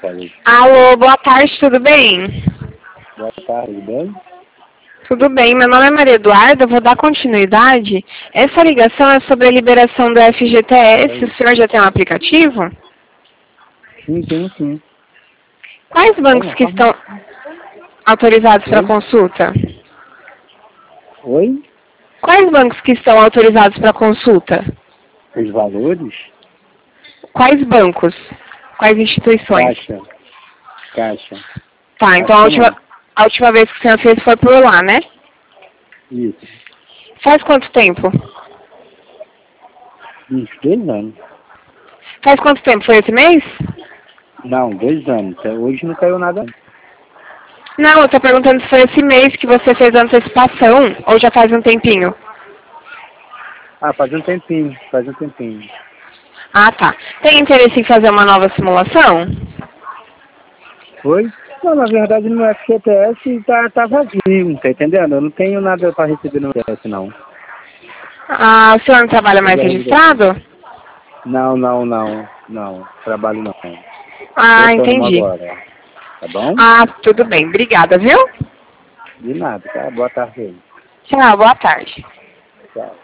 saúde. Alô, boa tarde, tudo bem? Boa tarde, bem? Tudo bem, meu nome é Maria Eduarda, vou dar continuidade. Essa ligação é sobre a liberação do FGTS, o senhor já tem um aplicativo? Sim, tem sim. Quais bancos Tem, que forma. estão autorizados para Oi? consulta? Oi? Quais bancos que estão autorizados para consulta? Os valores? Quais bancos? Quais instituições? Caixa. Caixa. Tá, então Caixa não. a última vez que o senhor fez foi por lá, né? Isso. Faz quanto tempo? Uns 2 anos. Faz quanto tempo? Foi esse mês? Não, 2 anos. Até hoje não caiu nada. Não, eu tô perguntando se foi esse mês que você fez a antecipação ou já faz um tempinho. Ah, faz um tempinho. Faz um tempinho. Ah, tá. Tem interesse em fazer uma nova simulação? Oi? Não, na verdade no FGTS tá vazio, tá entendendo? Eu não tenho nada para receber no FGTS, não. Ah, o senhor não trabalha Eu mais já resgatei. registrado? Não, não, não. Não, trabalho não. Sou Ah, autônomo entendi. agora. Tá bom? Ah, tudo bem. Obrigada, viu? De nada, tá? Boa tarde aí. Tchau, boa tarde. Tchau.